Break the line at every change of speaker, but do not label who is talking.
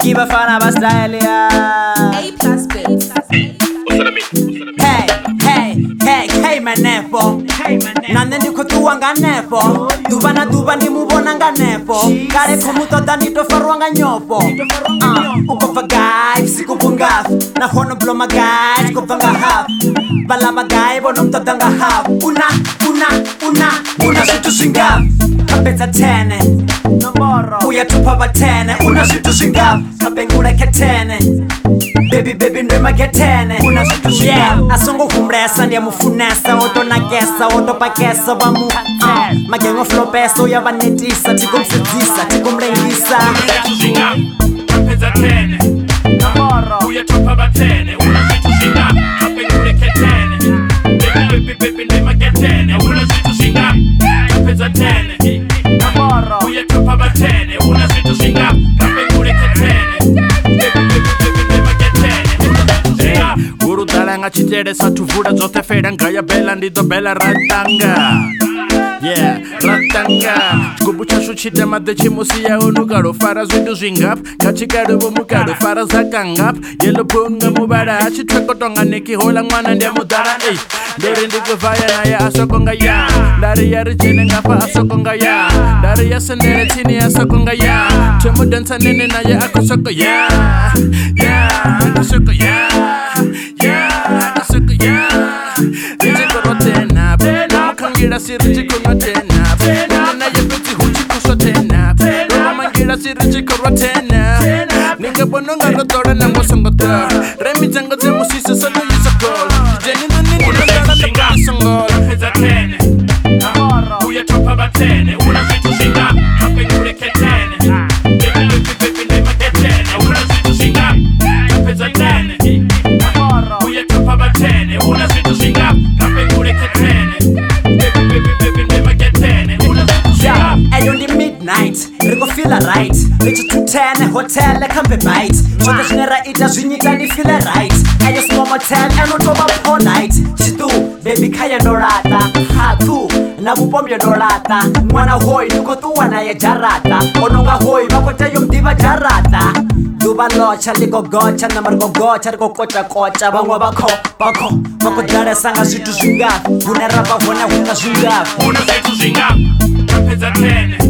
Kiba fana ba style ya Hey manepo Nane ni kutuwa nga nepo Duba na duba ni mubona nga nepo Kare kumutota ni tofarwa nga nyopo Uko fa guy, siku punga Na hono blow my guys, ko fanga half Bala magay, bono mtota nga half Una situ singa Kapeta tene Uya tupa batene Una situ singa Kapengule ketene Baby ndema getene Una situ singa Asongo humresa ndiya mufunesa Oto na gesa, oto pa gesa Bamu Magengo flopeso ya vanetisa Tikum setisa, tikum reingisa
Una situ singa Kapeta tene Uya tupa batene Una situ singa Kapengule ketene Baby ndema getene Una situ singa Kapeta tene Uya tupa batene Una situ singa Kapengule ketene Urudalanga chiteresa tuvura zote fera ngaya bela ndido bela ratanga Yeah, ratanga Chikubu chashu chitema de chimusi ya unugaro Fara zwindu zwingap Kachikaru bumukaro Fara zakangap Yelo punga mubara Chitweko tonga neki hola mwana ndia mudara Dere ndiko vaya na ya asokonga ya Dari ya rijene ngapa asokonga ya Dari ya sendere chini asokonga ya Tumu dansa nene na ya akosoko ya Yeah, akosoko ya Mangira siri chiko tena Nina ya peti huchi kuso tena Roma mangira siri chiko tena Ninga bononga rotora na mosongo ta Remi jango ze musisa sano yisakol Jeni no nini rotora na kasongol Peza tene Uya topa batene Una situ singa Hape kure ketene Baby nema ketene Una situ singa Peza tene Uya topa batene Una situ singa Hape kure ketene
Ayo ndi midnight, riko feel right Licho 210, hotel, kampe bite Chote shinera ita zwinyita ni feel right Ayo small motel, eno toba all night Chitu, baby kaya norata Hatu, na bupombyo norata Mwana hoi, nuko tuwa na ya jarata Ononga hoi, makote yung diva jarata Duba locha, liko gocha, na margo gocha Riko kocha, bangwa bako Bako dare sanga situ zinga Una rapa huna zunga
Una situ zinga Kapeza tene